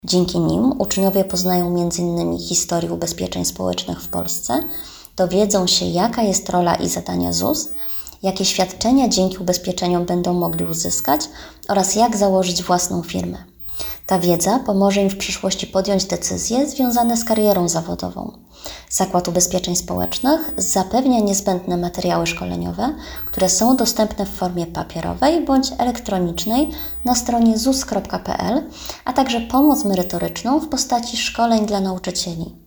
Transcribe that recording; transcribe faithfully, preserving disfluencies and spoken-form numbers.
Dzięki nim uczniowie poznają między innymi historię ubezpieczeń społecznych w Polsce, dowiedzą się, jaka jest rola i zadania Z U S, jakie świadczenia dzięki ubezpieczeniom będą mogli uzyskać oraz jak założyć własną firmę. Ta wiedza pomoże im w przyszłości podjąć decyzje związane z karierą zawodową. Zakład Ubezpieczeń Społecznych zapewnia niezbędne materiały szkoleniowe, które są dostępne w formie papierowej bądź elektronicznej na stronie z u s kropka p l, a także pomoc merytoryczną w postaci szkoleń dla nauczycieli.